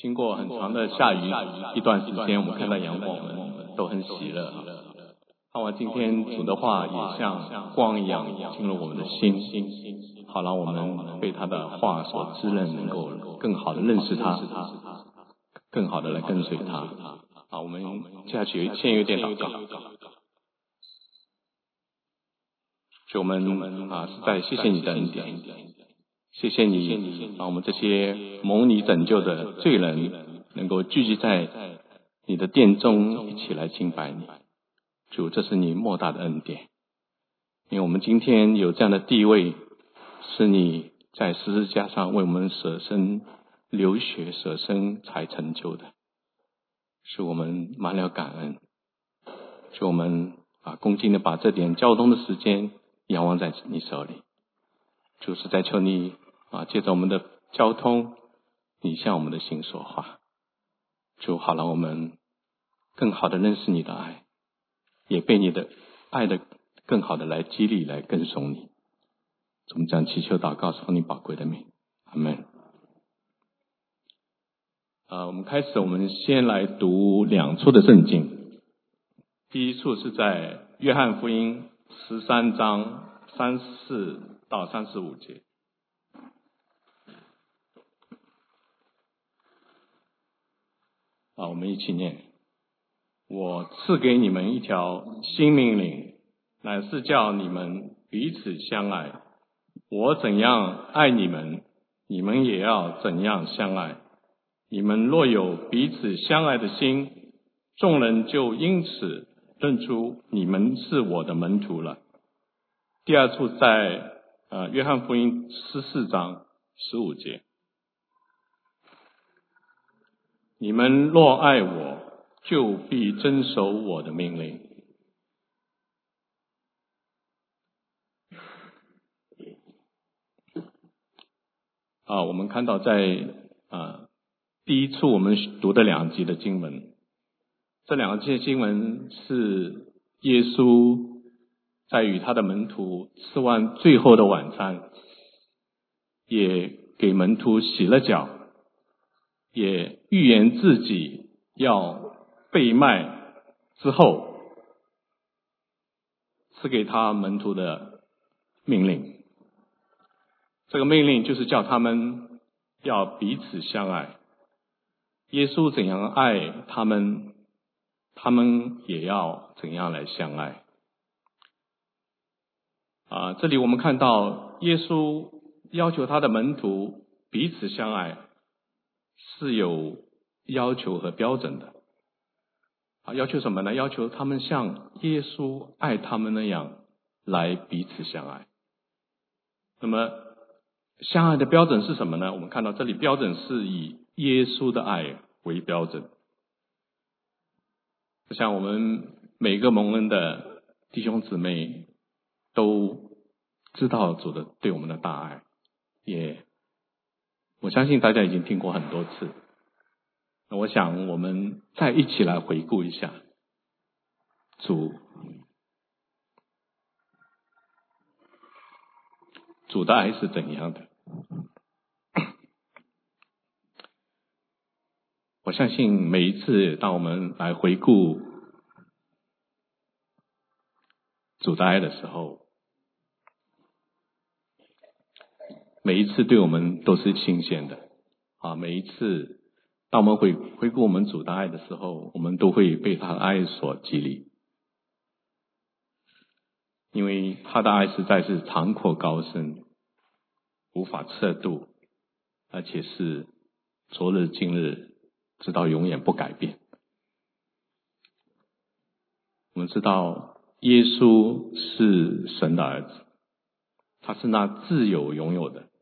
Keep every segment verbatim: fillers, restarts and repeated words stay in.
经过很长的下雨一段时间，我们看到阳光，我们都很喜乐。盼望今天主的话也像光一样进入我们的心，好让我们被他的话所滋润，能够更好的认识他，更好的来跟随他。好，我们接下去先有点祷告。主，我们啊，实在谢谢你的恩典，谢谢你让我们这些蒙你拯救的罪人能够聚集在你的殿中，一起来敬拜你。主，这是你莫大的恩典，因为我们今天有这样的地位，是你在十字架上为我们舍身流血舍身才成就的，使我们满了感恩。使我们啊恭敬的把这点交通的时间仰望在你手里。主，是在求你啊借着我们的交通，你向我们的心说话。主，好让我们更好的认识你的爱，也被你的爱的更好的来激励，来跟从你。我们将祈求祷告奉你宝贵的名，阿们。啊，我们开始，我们先来读两处的圣经。第一处是在约翰福音十三章三十四到三十五节。啊，我们一起念。我赐给你们一条新命令，乃是叫你们彼此相爱。我怎样爱你们，你们也要怎样相爱。你们若有彼此相爱的心，众人就因此认出你们是我的门徒了。第二处在呃约翰福音十四章十五节。你们若爱我，就必遵守我的命令。啊，我们看到在啊第一处我们读的两节的经文，这两节经文是耶稣在与他的门徒吃完最后的晚餐，也给门徒洗了脚，也预言自己要被卖之后赐给他门徒的命令。这个命令就是叫他们要彼此相爱。耶稣怎样爱他们，他们也要怎样来相爱。啊，这里我们看到耶稣要求他的门徒彼此相爱，是有要求和标准的。啊，要求什么呢？要求他们像耶稣爱他们那样来彼此相爱。那么相爱的标准是什么呢？我们看到这里标准是以耶稣的爱为标准。像我们每个蒙恩的弟兄姊妹都知道主的对我们的大爱，也我相信大家已经听过很多次。那我想我们再一起来回顾一下主主的爱是怎样的。我相信每一次当我们来回顾主的爱的时候，每一次对我们都是新鲜的啊！每一次当我们回回顾我们主的爱的时候，我们都会被他的爱所激励，因为他的爱实在是长阔高深，无法测度，而且是昨日今日直到永远不改变。我们知道耶稣是神的儿子，他是那自有永有的。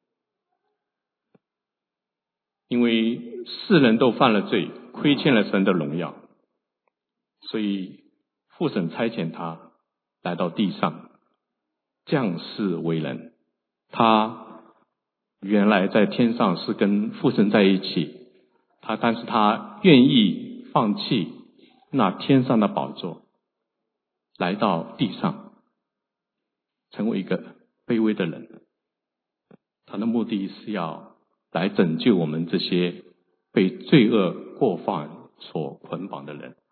因为世人都犯了罪，亏欠了神的荣耀，所以父神差遣他来到地上降世为人。他原来在天上是跟父神在一起，他但是他愿意放弃那天上的宝座，来到地上成为一个卑微的人。他的目的是要来拯救我们这些被罪恶过犯所捆绑的人。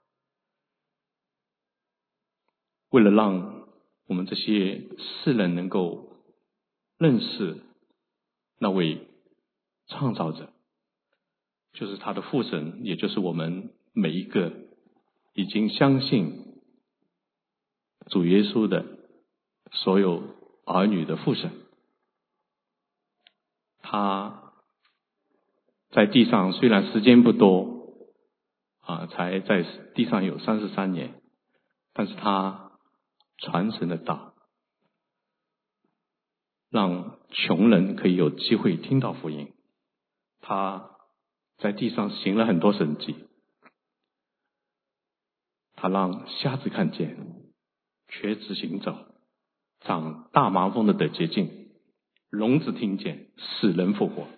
为了让我们这些世人能够认识那位创造者，就是他的父神，也就是我们每一个已经相信主耶稣的所有儿女的父神。他在地上虽然时间不多啊，才在地上有三十三年，但是他传神的道，让穷人可以有机会听到福音。他在地上行了很多神迹，他让瞎子看见，瘸子行走，长大麻风的得洁净，聋子听见，死人复活。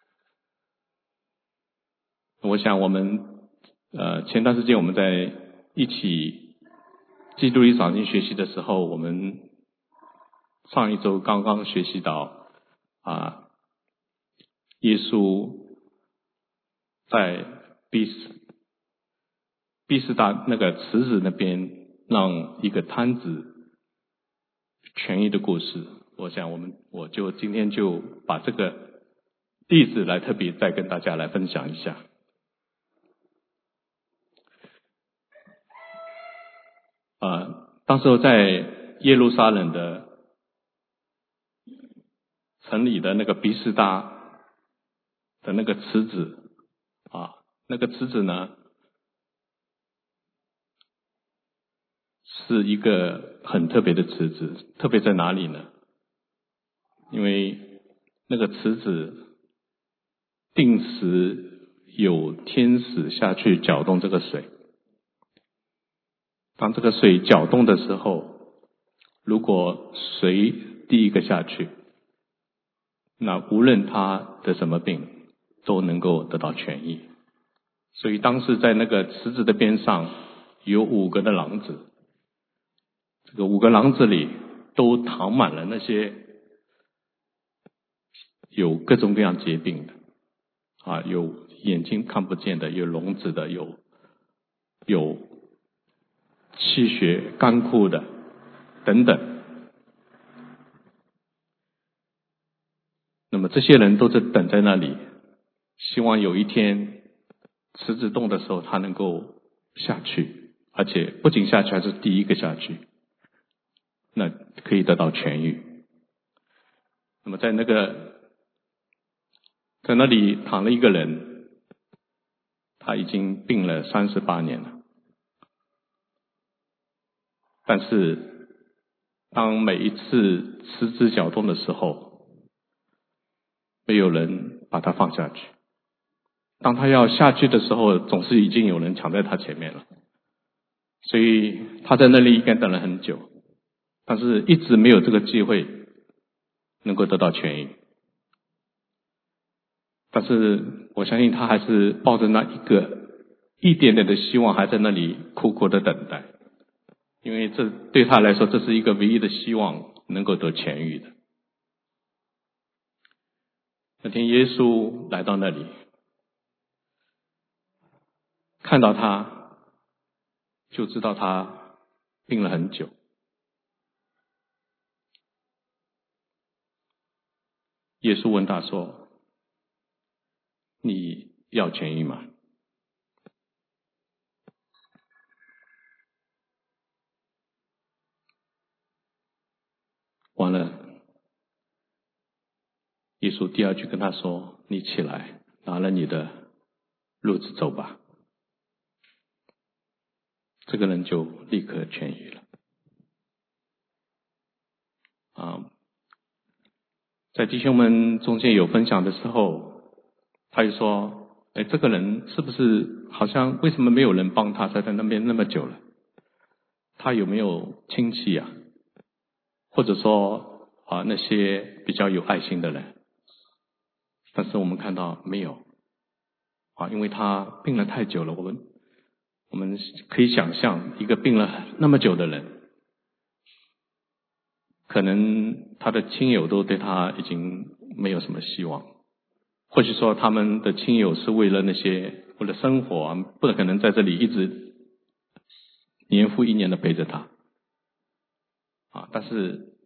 我想我们呃前段时间我们在一起基督里早经学习的时候，我们上一周刚刚学习到啊，耶稣在毕士毕士大那个池子那边让一个摊子痊愈的故事。我想我们我就今天就把这个例子来特别再跟大家来分享一下。呃，当时候在耶路撒冷的城里的那个毕士大的那个池子啊，那个池子呢是一个很特别的池子。特别在哪里呢？因为那个池子定时有天使下去搅动这个水，当这个水搅动的时候，如果谁第一个下去，那无论他得什么病都能够得到痊愈。所以当时在那个池子的边上有五个的廊子，这个五个廊子里都躺满了那些有各种各样疾病的啊，有眼睛看不见的，有聋子的，有有气血干枯的等等。那么这些人都是等在那里，希望有一天池子动的时候他能够下去，而且不仅下去，还是第一个下去，那可以得到痊愈。那么在那个在那里躺了一个人，他已经病了三十八年了，但是当每一次池子搅动的时候，没有人把他放下去。当他要下去的时候，总是已经有人抢在他前面了。所以他在那里应该等了很久，但是一直没有这个机会能够得到痊愈。但是我相信他还是抱着那一个一点点的希望，还在那里苦苦的等待，因为这对他来说，这是一个唯一的希望能够得痊愈的。那天耶稣来到那里，看到他就知道他病了很久。耶稣问他说：你要痊愈吗？完了，耶稣第二句跟他说：你起来，拿了你的褥子走吧。这个人就立刻痊愈了。啊，在弟兄们中间有分享的时候，他就说：哎，这个人是不是好像为什么没有人帮他，在他那边那么久了？他有没有亲戚啊？或者说啊那些比较有爱心的人？但是我们看到没有啊，因为他病了太久了。我们我们可以想象，一个病了那么久的人，可能他的亲友都对他已经没有什么希望， 或许说他们的亲友是为了那些为了生活啊，不可能在这里一直年复一年的陪着他啊，但是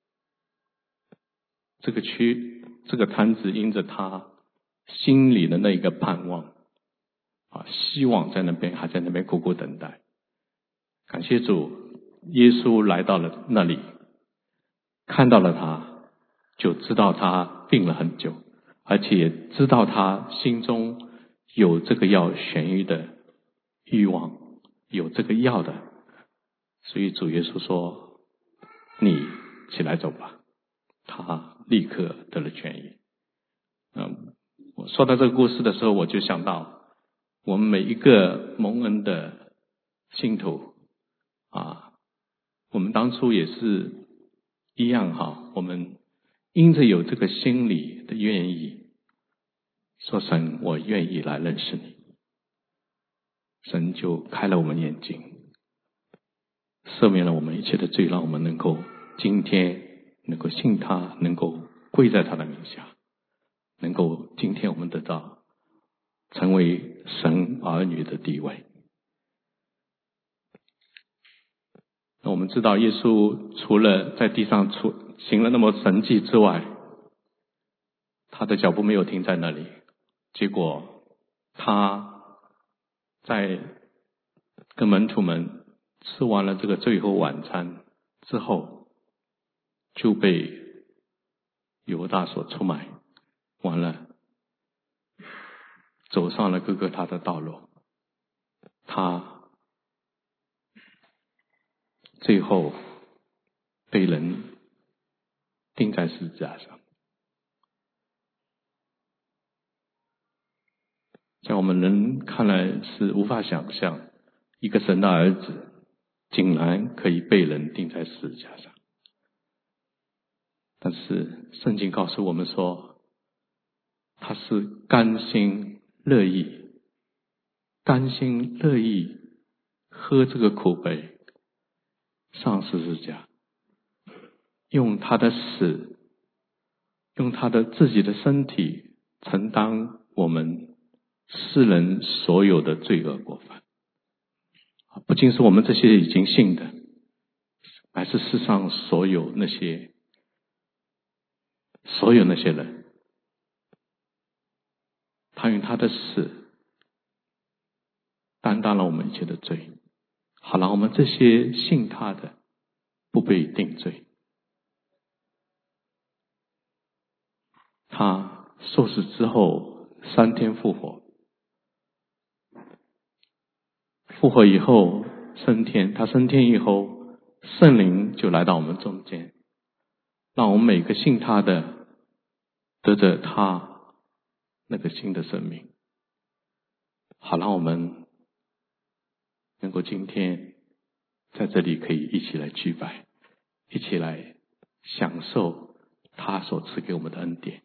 这个区这个摊子因着他心里的那个盼望啊，希望在那边，还在那边苦苦等待。感谢主，耶稣来到了那里，看到了他，就知道他病了很久，而且也知道他心中有这个要痊愈的欲望，有这个要的，所以主耶稣说：“你起来走吧。”他立刻得了痊愈。嗯，我说到这个故事的时候，我就想到我们每一个蒙恩的信徒啊，我们当初也是一样哈，我们因着有这个心理的愿意，说神，我愿意来认识你，神就开了我们眼睛，赦免了我们一切的罪，让我们能够今天能够信他，能够跪在他的名下，能够今天我们得到成为神儿女的地位。那我们知道耶稣除了在地上出行了那么神迹之外，他的脚步没有停在那里，结果他在跟门徒们吃完了这个最后晚餐之后，就被犹大所出卖，完了走上了各个他的道路，他最后被人钉在十字架上。在我们人看来是无法想象，一个神的儿子竟然可以被人钉在十字架上。但是圣经告诉我们说，他是甘心乐意甘心乐意喝这个苦杯，上十字架，用他的死，用他的自己的身体承担我们世人所有的罪恶过犯。不仅是我们这些已经信的，还是世上所有那些所有那些人，他用他的死担当了我们一切的罪，好让我们这些信他的不被定罪。他受死之后三天复活，复活以后升天，他升天以后，圣灵就来到我们中间，让我们每个信他的得着他那个新的生命，好让我们能够今天在这里可以一起来聚拜，一起来享受他所赐给我们的恩典。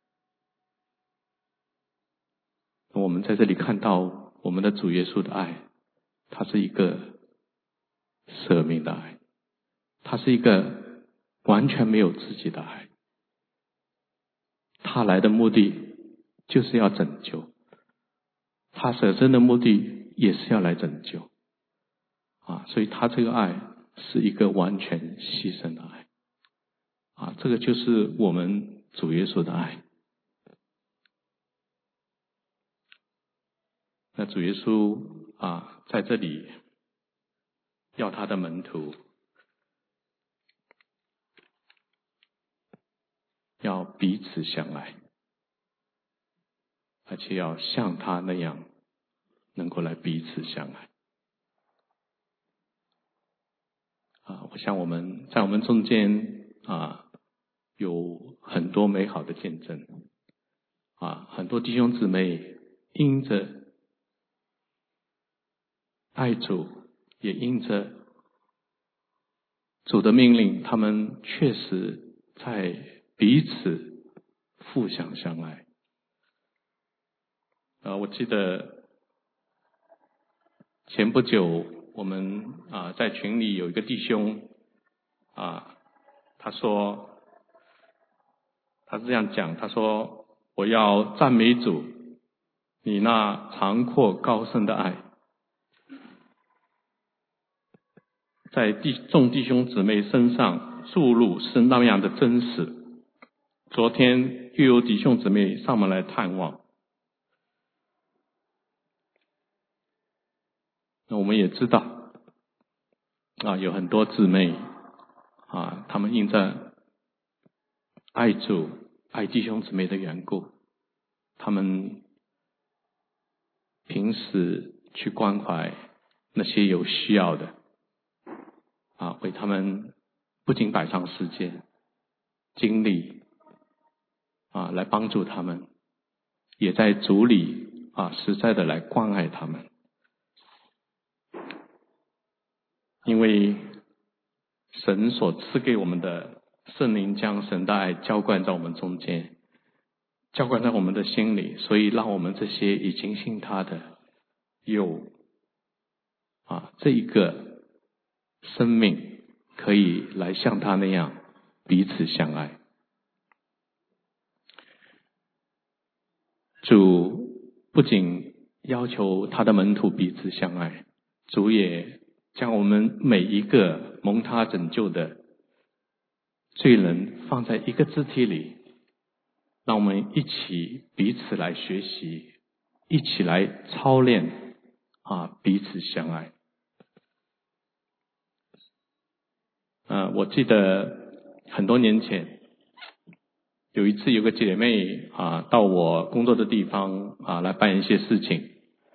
我们在这里看到我们的主耶稣的爱，他是一个舍命的爱，他是一个完全没有自己的爱，他来的目的就是要拯救，他舍身的目的也是要来拯救啊，所以他这个爱是一个完全牺牲的爱啊，这个就是我们主耶稣的爱。那主耶稣啊，在这里要他的门徒要彼此相爱，而且要像他那样能够来彼此相爱啊！我想我们在我们中间啊，有很多美好的见证啊，很多弟兄姊妹因着爱主，也因着主的命令，他们确实在彼此互相相爱。啊，我记得前不久我们啊在群里有一个弟兄啊，他说他是这样讲，他说我要赞美主，你那长阔高深的爱，在弟众弟兄姊妹身上注入是那样的真实。昨天又有弟兄姊妹上门来探望，那我们也知道啊，有很多姊妹啊，他们因着爱主、爱弟兄姊妹的缘故，他们平时去关怀那些有需要的啊，为他们不仅摆上时间、精力啊，来帮助他们，也在主里啊，实在的来关爱他们。因为神所赐给我们的圣灵将神的爱浇灌在我们中间，浇灌在我们的心里，所以让我们这些已经信他的有啊这一个生命，可以来像他那样彼此相爱。主不仅要求他的门徒彼此相爱，主也将我们每一个蒙他拯救的罪人放在一个肢体里，让我们一起彼此来学习，一起来操练啊彼此相爱。呃，我记得很多年前有一次有个姐妹啊到我工作的地方啊来办一些事情，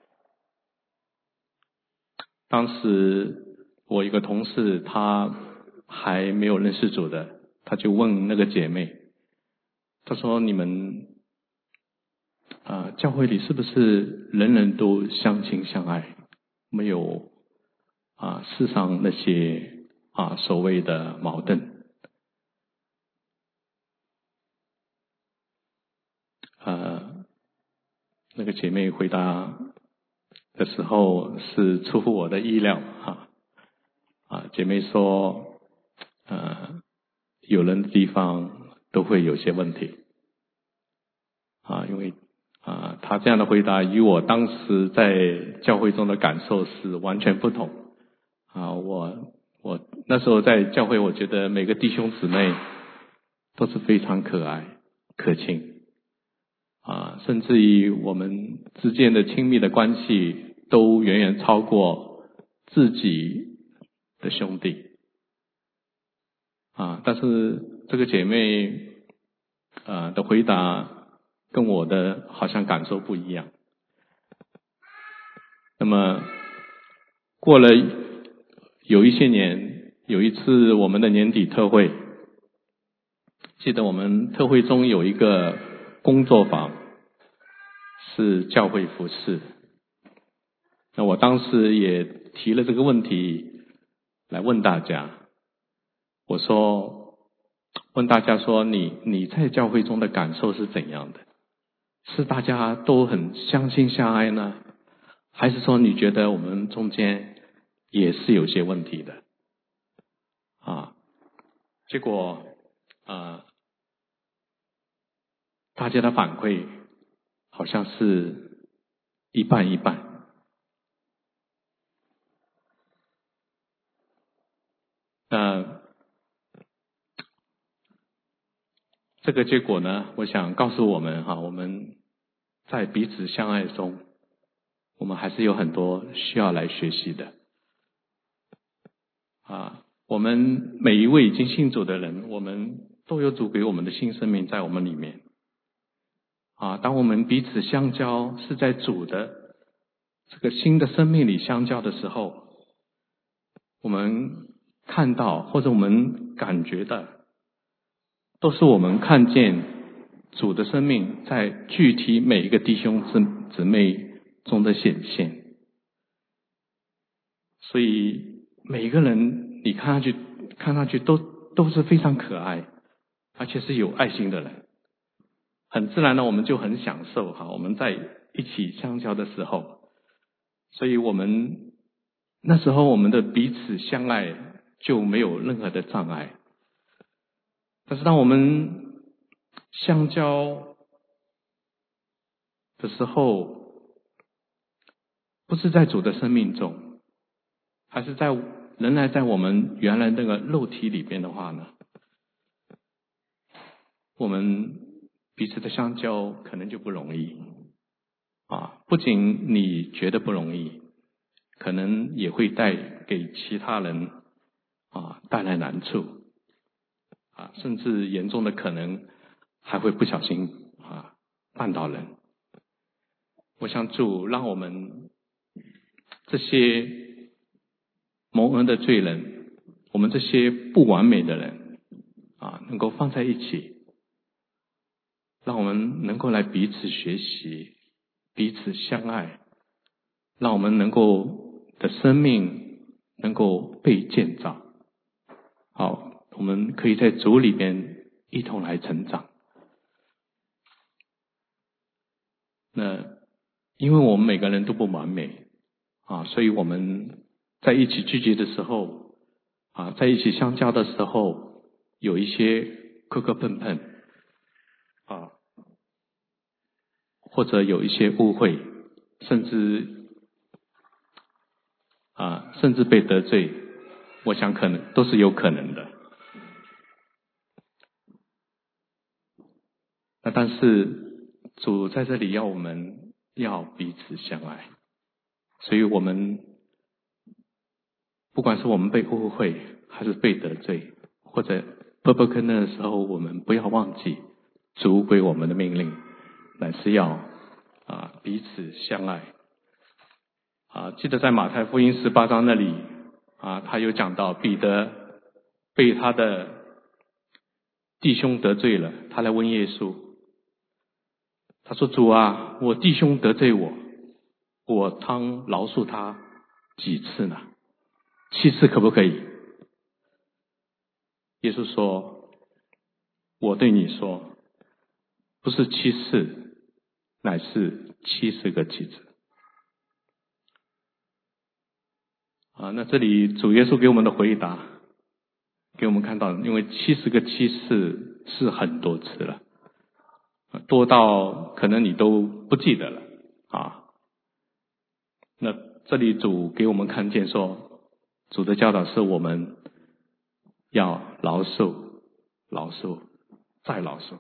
当时我一个同事他还没有认识主的，他就问那个姐妹，他说你们啊教会里是不是人人都相亲相爱，没有啊世上那些啊所谓的矛盾？呃，那个姐妹回答的时候是出乎我的意料哈啊，姐妹说，呃，有人的地方都会有些问题啊，因为啊，她这样的回答与我当时在教会中的感受是完全不同啊。我我那时候在教会，我觉得每个弟兄姊妹都是非常可爱可亲。啊，甚至于我们之间的亲密的关系都远远超过自己的兄弟啊，但是这个姐妹啊的回答跟我的好像感受不一样。那么过了有一些年，有一次我们的年底特会，记得我们特会中有一个工作坊是教会服事，那我当时也提了这个问题来问大家，我说问大家说你你在教会中的感受是怎样的？是大家都很相亲相爱呢，还是说你觉得我们中间也是有些问题的啊？结果啊，大家的反馈好像是一半一半。那这个结果呢，我想告诉我们哈，我们在彼此相爱中，我们还是有很多需要来学习的啊。我们每一位已经信主的人，我们都有主给我们的新生命在我们里面啊。当我们彼此相交，是在主的这个新的生命里相交的时候，我们看到或者我们感觉的，都是我们看见主的生命在具体每一个弟兄姊妹中的显现。所以每一个人你看上去看上去都都是非常可爱，而且是有爱心的人，很自然的我们就很享受哈，我们在一起相交的时候，所以我们那时候我们的彼此相爱就没有任何的障碍。但是当我们相交的时候，不是在主的生命中，还是在仍然在我们原来那个肉体里边的话呢，我们彼此的相交可能就不容易啊。不仅你觉得不容易，可能也会带给其他人啊带来难处啊，甚至严重的可能还会不小心啊绊倒人。我想主让我们这些蒙恩的罪人，我们这些不完美的人啊，能够放在一起，让我们能够来彼此学习，彼此相爱，让我们能够的生命能够被建造。好，我们可以在主里边一同来成长。那因为我们每个人都不完美啊，所以我们在一起聚集的时候啊，在一起相交的时候，有一些磕磕碰碰啊，或者有一些误会，甚至啊，甚至被得罪，我想可能都是有可能的。那但是主在这里要我们要彼此相爱，所以我们不管是我们被误会还是被得罪，或者不不可能的时候，我们不要忘记主给我们的命令，乃是要啊彼此相爱。啊，记得在马太福音十八章那里啊，他有讲到彼得被他的弟兄得罪了，他来问耶稣，他说：“主啊，我弟兄得罪我，我当饶恕他几次呢？七次可不可以？”耶稣说：“我对你说，不是七次，乃是七十个七次。”啊，那这里主耶稣给我们的回答，给我们看到，因为七十个七次是很多次了，多到可能你都不记得了啊。那这里主给我们看见说，主的教导是我们要饶恕、饶恕、再饶恕。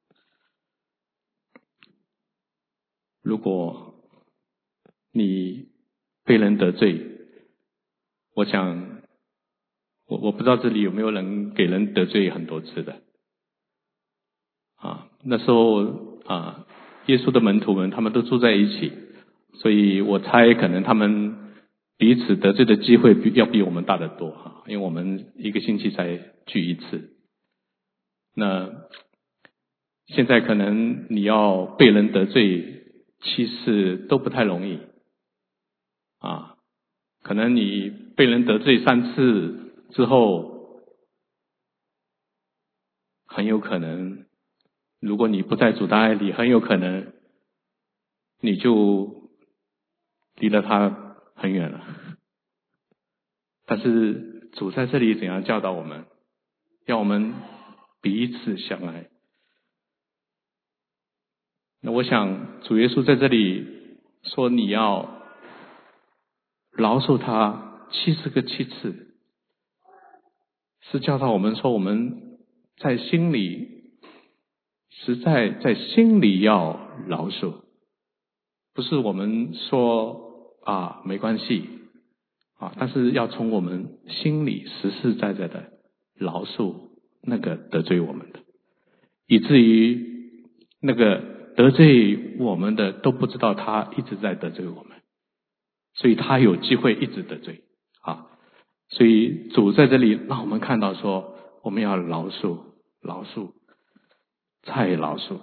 如果你被人得罪，我想我我不知道这里有没有人给人得罪很多次的啊。那时候啊，耶稣的门徒们他们都住在一起，所以我猜可能他们彼此得罪的机会比要比我们大得多哈，因为我们一个星期才聚一次。那现在可能你要被人得罪七次都不太容易啊，可能你被人得罪三次之后，很有可能如果你不在主的爱里，很有可能你就离了他很远了。但是主在这里怎样教导我们，要我们彼此相爱。那我想主耶稣在这里说你要饶恕他七十个七次，是教导我们说我们在心里实在在心里要饶恕，不是我们说啊没关系啊，但是要从我们心里实实在在的饶恕那个得罪我们的，以至于那个得罪我们的都不知道他一直在得罪我们，所以他有机会一直得罪啊。所以主在这里让我们看到说，我们要饶恕、饶恕、再饶恕。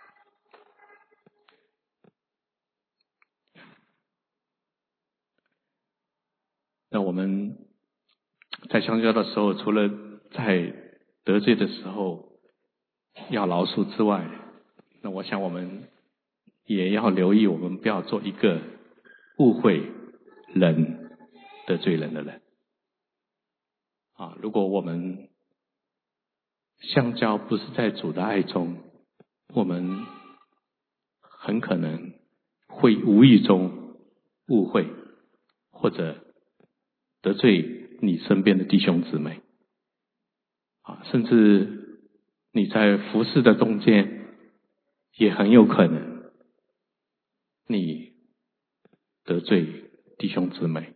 那我们在相交的时候，除了在得罪的时候要饶恕之外，那我想我们也要留意，我们不要做一个误会人、得罪人的人啊。如果我们相交不是在主的爱中，我们很可能会无意中误会或者得罪你身边的弟兄姊妹啊，甚至你在服事的中间也很有可能你得罪弟兄姊妹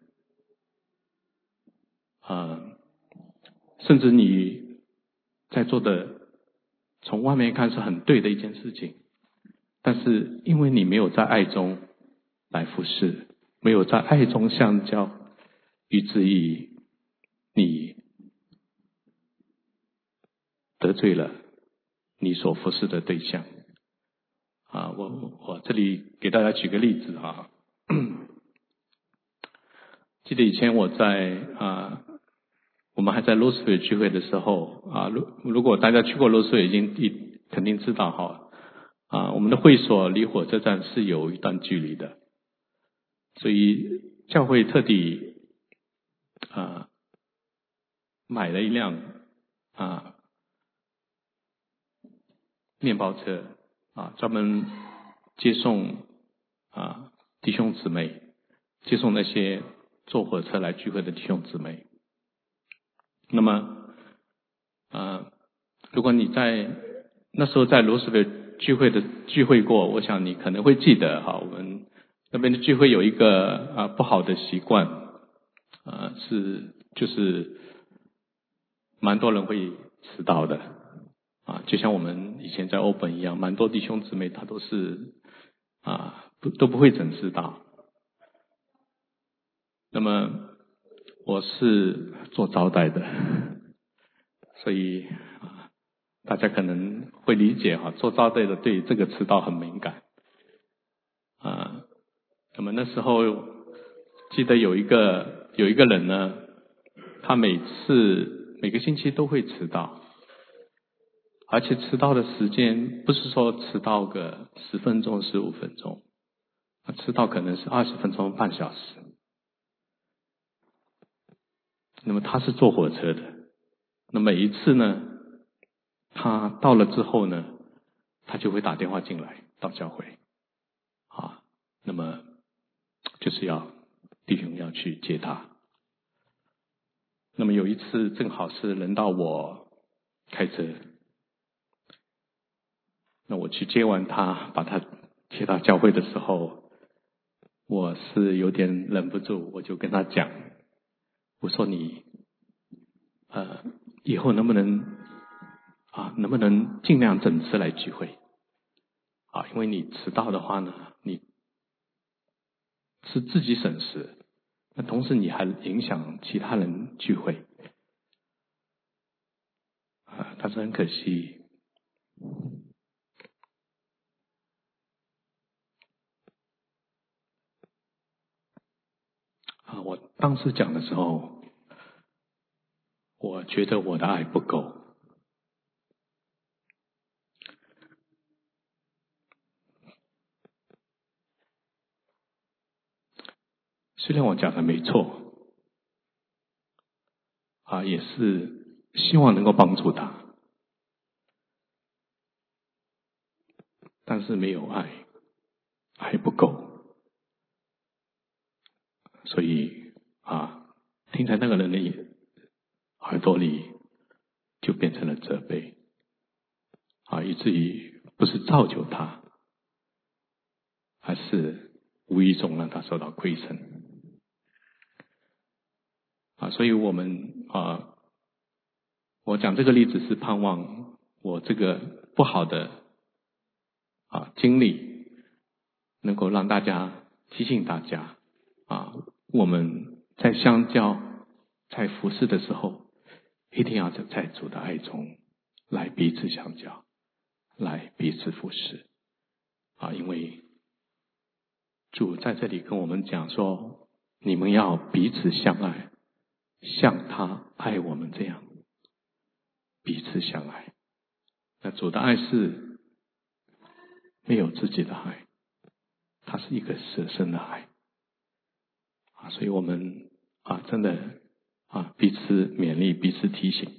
啊，甚至你在做的从外面看是很对的一件事情，但是因为你没有在爱中来服事，没有在爱中相交，以至于你得罪了你所服侍的对象啊。我我这里给大家举个例子啊，记得以前我在啊，我们还在罗斯威尔聚会的时候啊，如如果大家去过罗斯威尔，已经一肯定知道哈啊，我们的会所离火车站是有一段距离的，所以教会特地啊买了一辆啊面包车啊，专门接送啊弟兄姊妹，接送那些坐火车来聚会的弟兄姊妹。那么啊，如果你在那时候在罗斯威尔聚会的聚会过，我想你可能会记得哈，我们那边的聚会有一个啊不好的习惯啊，是就是蛮多人会迟到的啊，就像我们以前在欧本一样，蛮多弟兄姊妹他都是啊不都不会准时到。那么我是做招待的，所以啊大家可能会理解哈，做招待的对这个迟到很敏感啊。那么那时候记得有一个有一个人呢，他每次每个星期都会迟到，而且迟到的时间不是说迟到个十分钟十五分钟，他迟到可能是二十分钟半小时。那么他是坐火车的，那每一次呢他到了之后呢，他就会打电话进来到教会啊，那么就是要弟兄要去接他。那么有一次正好是轮到我开车，那我去接完他，把他接到教会的时候，我是有点忍不住，我就跟他讲，我说你呃以后能不能啊能不能尽量准时来聚会啊，因为你迟到的话呢，你是自己省事，那同时你还影响其他人聚会啊。但是很可惜啊，我当时讲的时候，我觉得我的爱不够。虽然我讲的没错啊，也是希望能够帮助他，但是没有爱，爱不够，所以啊，听在那个人的耳朵里就变成了责备啊，以至于不是造就他，而是无意中让他受到亏损啊。所以我们啊，我讲这个例子是盼望我这个不好的啊经历能够让大家提醒大家啊，我们在相交在服侍的时候，一定要在主的爱中来彼此相交，来彼此服侍啊，因为主在这里跟我们讲说，你们要彼此相爱，像他爱我们这样彼此相爱。那主的爱是没有自己的爱，它是一个舍身的爱啊，所以我们啊真的啊彼此勉励，彼此提醒。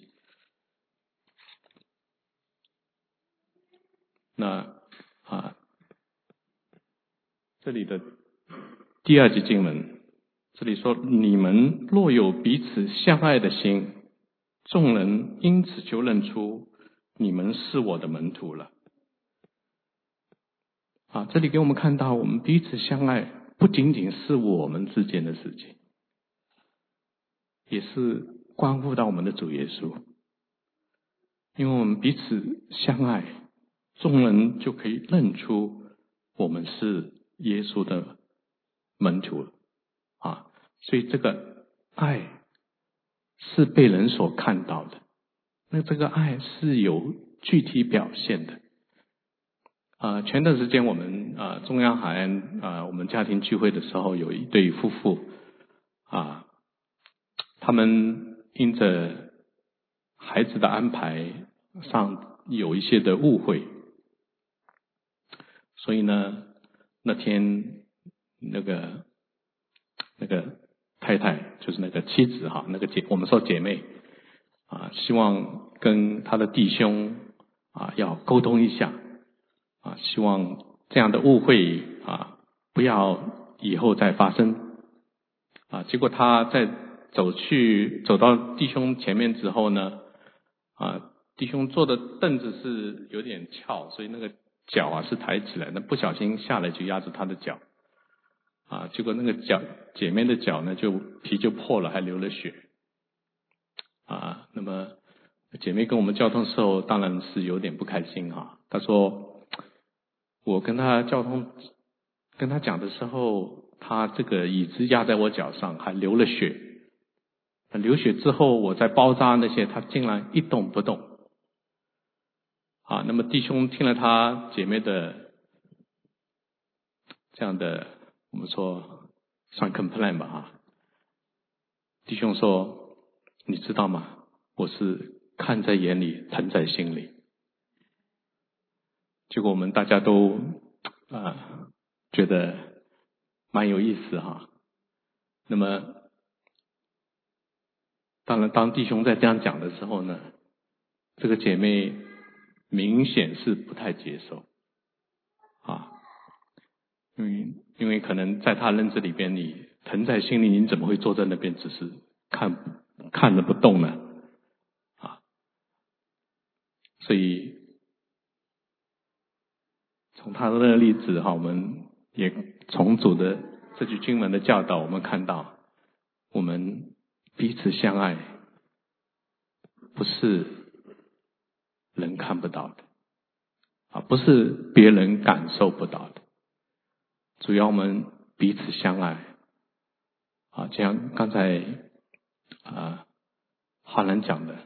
那啊这里的第二节经文，这里说：你们若有彼此相爱的心，众人因此就认出你们是我的门徒了。啊，这里给我们看到，我们彼此相爱不仅仅是我们之间的事情，也是关乎到我们的主耶稣。因为我们彼此相爱，众人就可以认出我们是耶稣的门徒了。啊，所以这个爱是被人所看到的，那这个爱是有具体表现的。啊，前段时间我们啊中央海岸啊我们家庭聚会的时候，有一对夫妇啊，他们因着孩子的安排上有一些的误会，所以呢，那天那个那个太太就是那个妻子哈，那个姐我们说姐妹啊，希望跟她的弟兄啊要沟通一下啊，希望这样的误会啊不要以后再发生啊。结果她在走去走到弟兄前面之后呢，啊，弟兄坐的凳子是有点翘，所以那个脚啊是抬起来，那不小心下来就压住他的脚。啊，结果那个脚姐妹的脚呢，就皮就破了，还流了血。啊，那么姐妹跟我们交通的时候，当然是有点不开心哈。她说，我跟她交通，跟她讲的时候，她这个椅子压在我脚上，还流了血。流血之后，我在包扎那些，她竟然一动不动。啊，那么弟兄听了她姐妹的这样的，我们说算 complain 吧哈。弟兄说，你知道吗？我是看在眼里，疼在心里。结果我们大家都啊觉得蛮有意思哈。那么当然，当弟兄在这样讲的时候呢，这个姐妹明显是不太接受啊。因为因为可能在他认知里边，你疼在心里，你怎么会坐在那边只是看看着不动呢？啊，所以从他的那个例子哈，我们也从主的这句经文的教导，我们看到我们彼此相爱，不是人看不到的啊，不是别人感受不到的。主要我们彼此相爱啊，就像刚才啊哈兰讲的，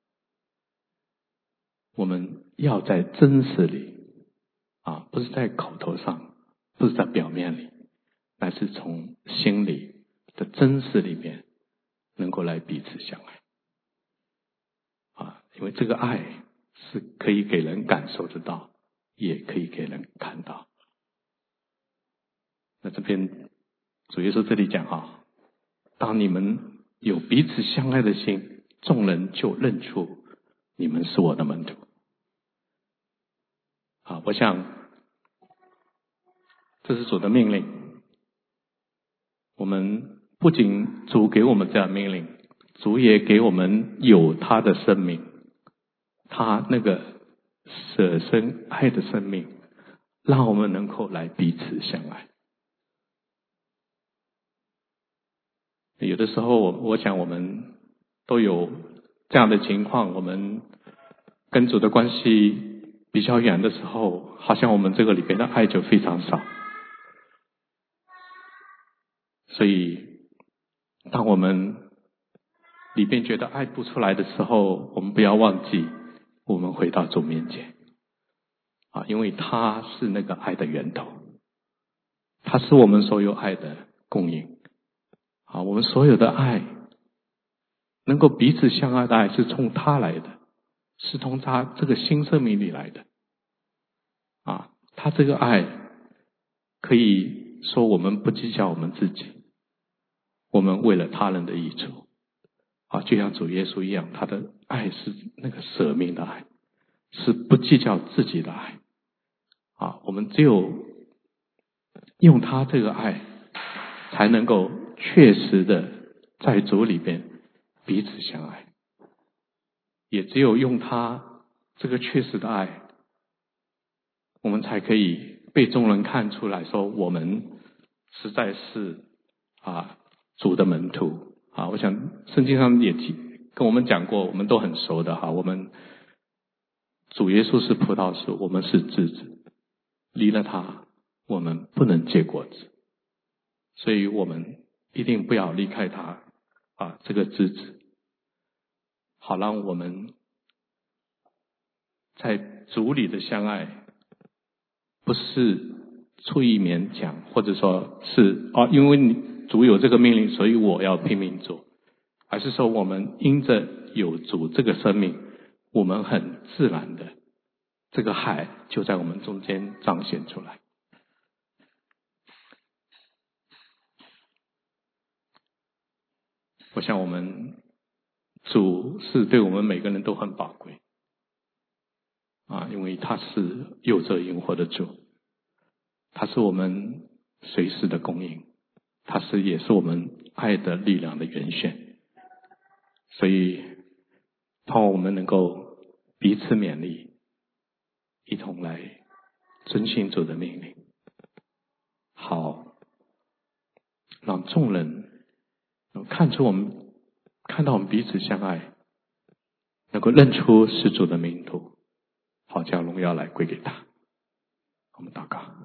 我们要在真实里啊，不是在口头上，不是在表面里，乃是从心里的真实里面能够来彼此相爱啊，因为这个爱是可以给人感受得到，也可以给人看到。那这边主耶稣这里讲啊，当你们有彼此相爱的心，众人就认出你们是我的门徒。啊，我想这是主的命令。我们不仅主给我们这样命令，主也给我们有他的生命，他那个舍身爱的生命，让我们能够来彼此相爱。有的时候我我想我们都有这样的情况，我们跟主的关系比较远的时候，好像我们这个里边的爱就非常少。所以当我们里边觉得爱不出来的时候，我们不要忘记我们回到主面前啊，因为他是那个爱的源头，他是我们所有爱的供应啊，我们所有的爱能够彼此相爱的爱是从他来的，是从他这个新生命里来的啊，他这个爱可以说我们不计较我们自己，我们为了他人的益处啊，就像主耶稣一样，他的爱是那个舍命的爱，是不计较自己的爱啊。我们只有用他这个爱，才能够确实的在主里边彼此相爱。也只有用他这个确实的爱，我们才可以被众人看出来说，我们实在是啊主的门徒啊。我想圣经上也提跟我们讲过，我们都很熟的哈。我们主耶稣是葡萄树，我们是枝子，离了他，我们不能结果子。所以我们一定不要离开他啊这个枝子，好让我们在主里的相爱，不是出于勉强，或者说是啊，因为你主有这个命令，所以我要拼命做，而是说我们因着有主这个生命，我们很自然的，这个海就在我们中间彰显出来。我想我们主是对我们每个人都很宝贵啊，因为他是有责引活的主，他是我们随时的供应，他是也是我们爱的力量的源泉。所以盼望我们能够彼此勉励，一同来遵行主的命令，好让众人看出我们看到我们彼此相爱，能够认出是主的名徒，好将荣耀来归给他。我们祷告。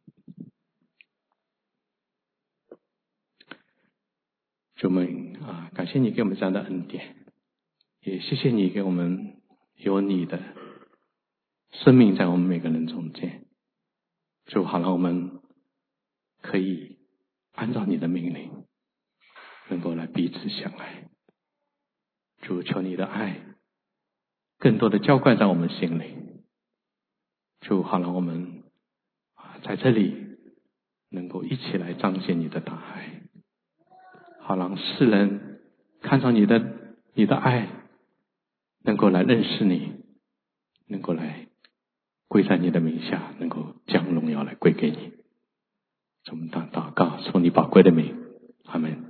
主们啊，感谢你给我们这样的恩典，也谢谢你给我们有你的生命在我们每个人中间。主，好让我们可以按照你的命令，能够来彼此相爱。主，求你的爱更多的浇灌在我们心里。主，好让我们啊在这里能够一起来彰显你的大爱，好让世人看到你的你的爱，能够来认识你，能够来归在你的名下，能够将荣耀来归给你。我们祷告，奉你宝贵的名，阿们。